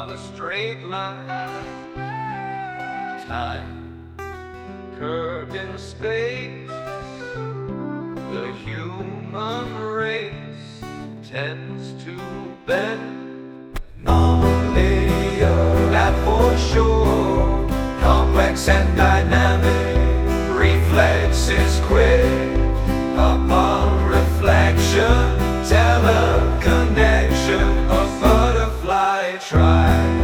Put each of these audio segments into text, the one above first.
on a straight line. Time curved in space. The human race tends to bend. Non-linear, that for sure. Complex and dynamic. Reflexes quick. Upon reflection, teleconnection, a butterfly tribe.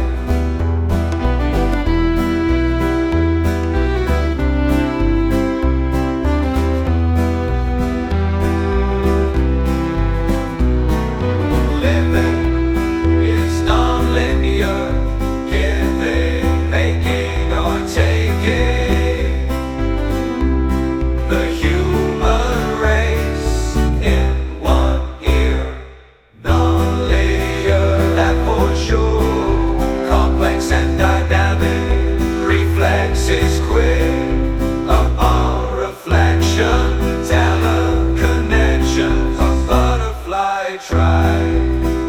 Living is non-linear, giving, making, or taking. The human race in one ear, non-linear, that for sure. Complex and dynamic, reflexes quick. Upon reflection, teleconnection, a butterfly tribe.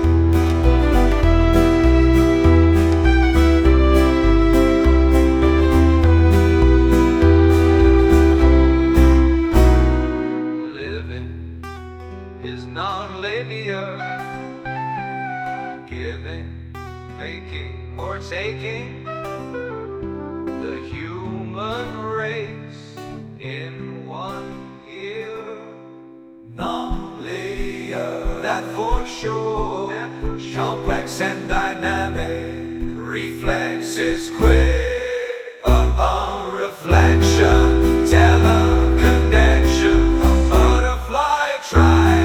Is non-linear, giving, making, or taking. The human race in one ear, non-linear, that for sure. Complex and dynamic, reflexes quick. Upon reflection, teleconnection, a butterfly tribe.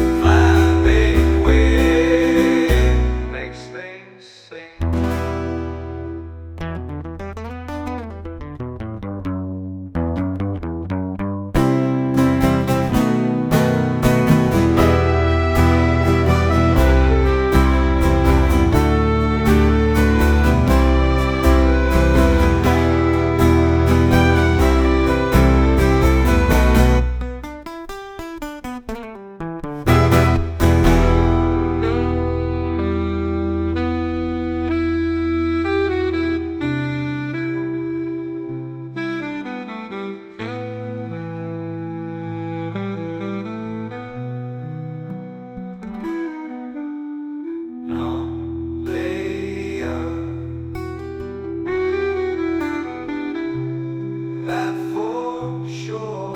That for sure.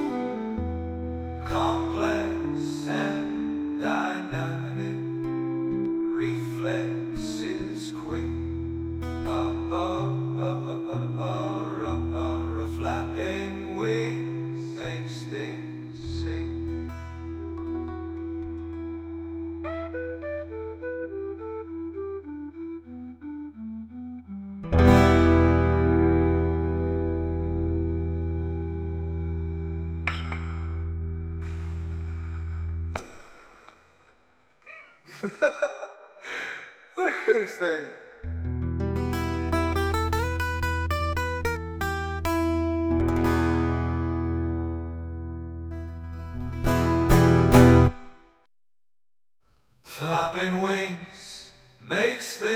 Complex and dynamic, reflexes quick. Flapping wings makes things sing. Look at this thing. Flapping wings makes things